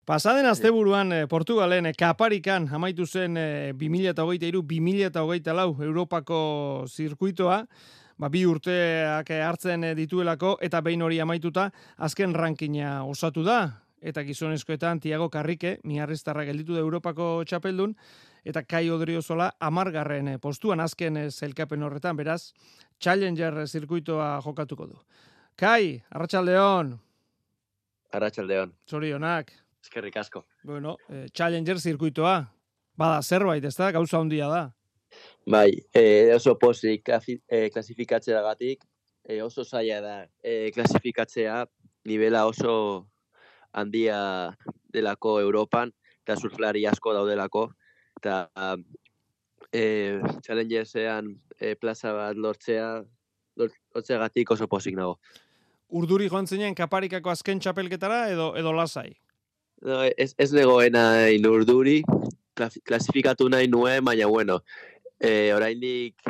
Pasaden asteburuan Portugalen Kaparikan amaitu zen 2023-2024 Europako zirkuitoa, bi urteak hartzen dituelako eta behin hori amaituta azken rankina osatu da. Eta gizonezkoetan Tiago Karrike, miarristarra gelditu da Europako txapeldun, eta Kai Odriozola 10. Postuan azken sailkapen horretan, beraz, Challenger zirkuitoa jokatuko du. Kai, arratsaldeon. Arratsaldeon. Zorionak. Eskerrik asko. Bueno, Challenger zirkuitoa, bada zerbait, ez da? Gauza handia da. Bai, oso pozik klasifikatzeagatik, oso zaila da klasifikatzea, nivela oso handia delako Europan, eta surflari asko daudelako, eta Challengersean plaza bat lortzeagatik oso pozik nago. Urduri joan zinen Kaparikako azken txapelketara edo lasai? No, ez negoen hain urduri, klasifikatu nahi nuen, baina bueno, oraindik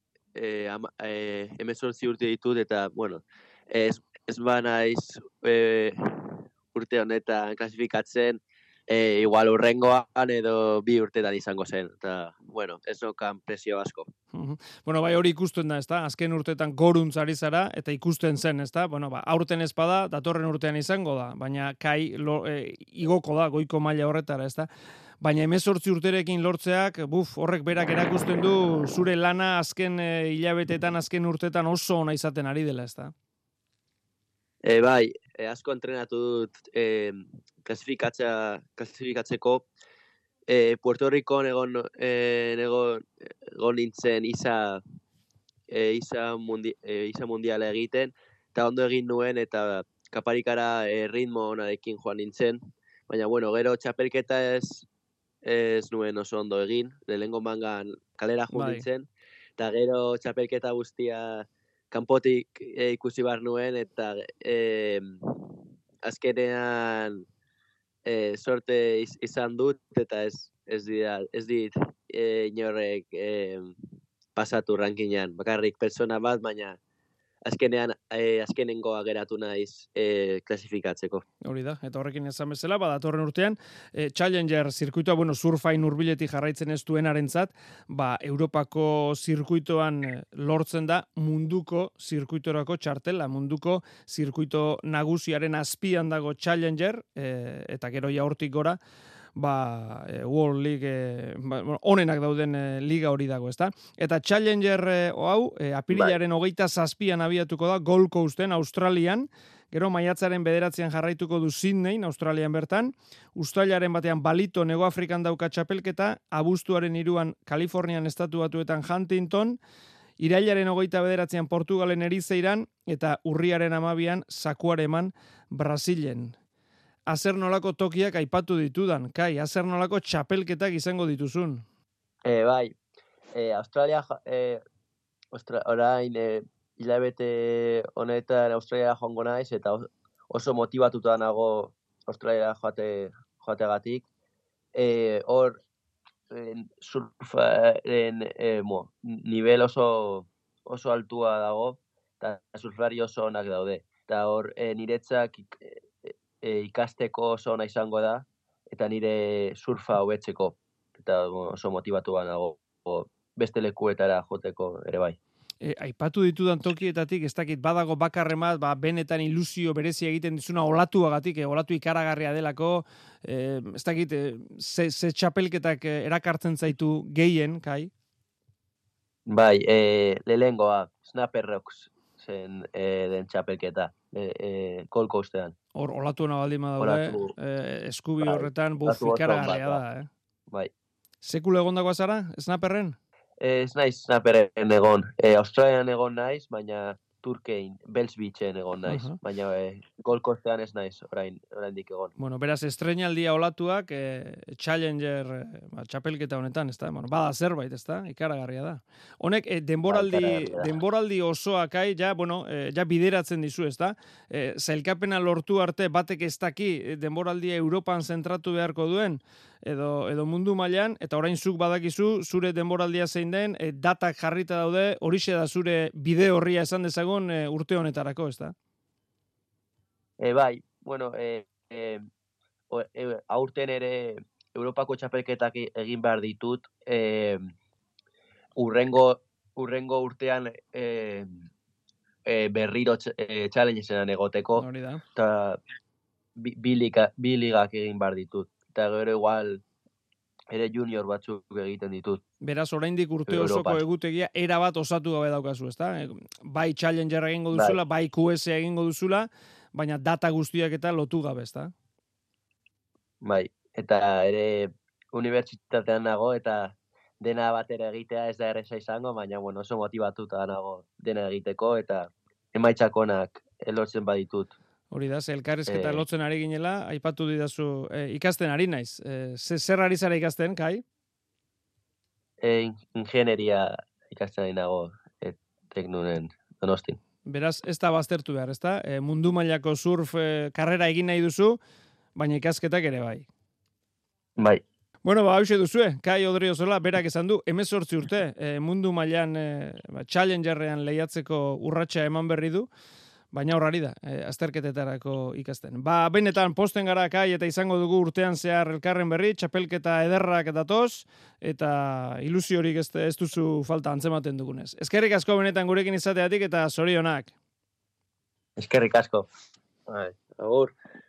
18 urte ditut, eta bueno, ez ba naiz urte honetan klasifikatzen, igual urrengoan edo 2 urtetan izango zen, eta bueno, ez nokan presio asko. Bueno, bai hori ikusten da, ezta? Azken urteetan goruntz ari zara eta ikusten zen, ezta? Bueno, aurten ez bada, datorren urtean izango da, baina Kai igoko da goiko maila horretara, ezta? Baina 18 urterekin lortzeak, horrek berak erakusten du zure lana azken hilabetetan, azken urteetan oso ona izaten ari dela, ezta? Bai, asko entrenatu dut klasifikatzeko. Puerto Ricon egon nintzen isa mundiala egiten, eta ondo egin nuen, eta Kaparikara ritmo onarekin joan nintzen, baina bueno, gero txapelketa ez nuen oso ondo egin, lehengo mangan kalera joan nintzen, eta gero txapelketa guztia kanpotik ikusi behar nuen, eta azkenean sorte izan dut, eta ez dit inorrek pasatu rankinean. Bakarrik persona bat, baina azkenengoa geratu naiz klasifikatzeko. Hori da, eta horrekin esan bezala, datorren urtean, Challenger zirkuitoa, surfain hurbiletik jarraitzen ez duenarentzat, Europako zirkuitoan lortzen da munduko zirkuitorako txartela, munduko zirkuito nagusiaren azpian dago Challenger, eta gero ja hortik gora, World League, onenak dauden liga hori dago, ezta? Eta Challenger hau, apirilaren 27an abiatuko da, Gold Coasten, Australian, gero maiatzaren 9 jarraituko du Sydneyn, Australian bertan, uztailaren batean Balito, Nego Afrikan dauka txapelketa, abuztuaren 3an Kalifornian estatu batuetan Huntington, irailaren 29an Portugalen Erizeiran, eta urriaren 12an Sakuareman, Brasilen. Azer nolako tokiak aipatu ditudan, Kai, azer nolako txapelketak izango dituzun? Bai, Australia, orain hilabete honetan Australia joango naiz, eta oso motibatuta nago Australia joategatik. Hor, surfaren nivel oso altua dago, eta surfari oso onak daude. Eta hor, niretzak ikasteko oso ona izango da, eta nire surfa hobetzeko, eta oso motibatua nago beste lekuetara joteko ere bai. Aipatu ditudan tokietatik, ez dakit, badago bakarren bat, benetan ilusio berezi egiten dizuna olatuagatik, olatu ikaragarria delako, ez dakit, ze txapelketak erakartzen zaitu gehien, Kai? Bai, lehengoa, Snapper Rocks zen den txapelketa, Gold Coastean. Hor, olatu hona baldin badaude, eskubi horretan, ikaragarria da, Bai. Sekula egondakoa zara, Snapperren? Ez naiz Snapperren egon. Australian egon naiz, baina Turkein, Bells Beachen egon naiz. Baina Gold Coastean ez naiz, oraindik egon. Bueno, beraz, estreinaldia olatuak Challenger txapelketa honetan, ez da? Bueno, bada zerbait, ez da? Ikaragarria da. Honek, denboraldi osoak ja bideratzen dizu, ez da? Zailkapena lortu arte batek ez daki denboraldia Europan zentratu beharko duen, edo mundu mailan, eta orain zuk badakizu, zure denboraldia zein den, datak jarrita daude, horixe da zure bide horria esan dezagun urte honetarako, ez da? Bai, bueno, aurten ere Europako txapelketak egin behar ditut, urrengo urtean berriro challengesean egoteko, Hori da. eta bi ligak egin behar ditut. Eta gero igual ere junior batzuk egiten ditut. Beraz, oraindik urte osoko egutegia erabat osatu gabe daukazu, ezta? Bai Challenger egingo duzula, bai QS egingo duzula, baina data guztiak eta lotu gabe, ezta? Bai, eta ere unibertsitatean nago, eta dena batera egitea ez da erresa izango, baina bueno, oso motibatuta nago dena egiteko, eta emaitzak onak lortzen baditut. Hori da, elkarrizketa lotzen ari ginela, aipatu didazu, ikasten ari naiz. Zer ari zara ikasten, Kai? Ingenieria ikasten ari nago Teknunen Donostin. Beraz, ez da baztertu behar, ez da? Mundu mailako surf karrera egin nahi duzu, baina ikasketak ere bai. Bai. Bueno, hauxe duzue, Kai Odriozola, berak esan du, 18 urte, mundu mailan Challengerrean lehiatzeko urratsa eman berri du, baina horrari da, azterketetarako ikasten. Benetan posten gara, Kai, eta izango dugu urtean zehar elkarren berri, txapelketa ederrak datoz, eta ilusiorik ez duzu falta antzematen dugunez. Eskerrik asko benetan gurekin izateatik eta zorionak. Eskerrik asko. Agur.